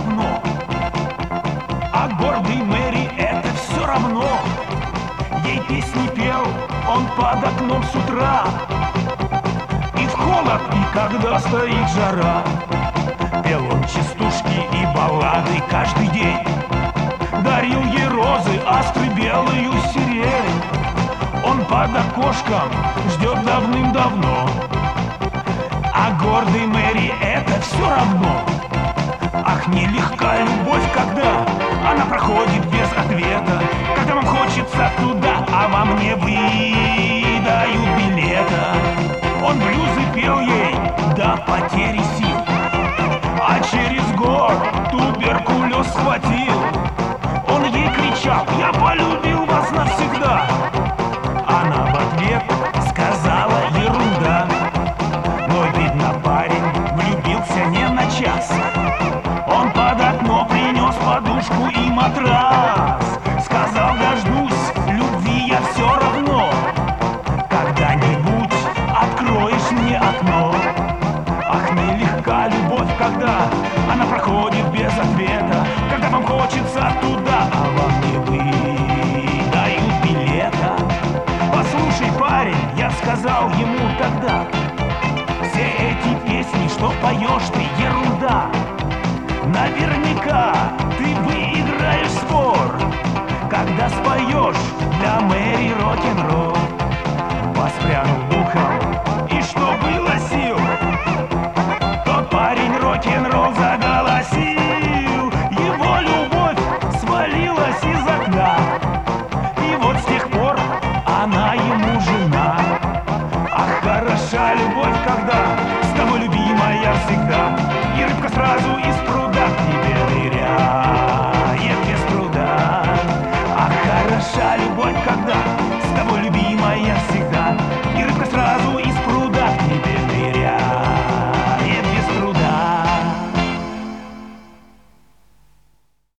давно. А гордый Мэри это все равно. Ей песни пел он под окном с утра. И в холод, и когда стоит жара. Пел он частушки и баллады каждый день. Дарил ей розы, астры, белую сирень. Он под окошком ждет давным-давно. А гордый Мэри это все равно. Ах, нелегка любовь, когда она проходит без ответа. Когда вам хочется туда, а вам не выдают билета. Он блюзы пел ей до потери сил, а через год туберкулез схватил. Он ей кричал: я полюбил вас навсегда. Она в ответ сказала: ерунда. Но видно, парень влюбился не на час. Он под окно принес подушку и матрас. Сказал: дождусь любви я все равно. Когда-нибудь откроешь мне окно. Ах, нелегка любовь, когда она проходит без ответа. Когда вам хочется туда, а вам не выдают билета. Послушай, парень, я сказал ему тогда: все эти песни, что поешь ты, ерунда. Наверняка ты выиграешь спор, когда споешь для Мэри рок-н-ролл. Воспрянул духом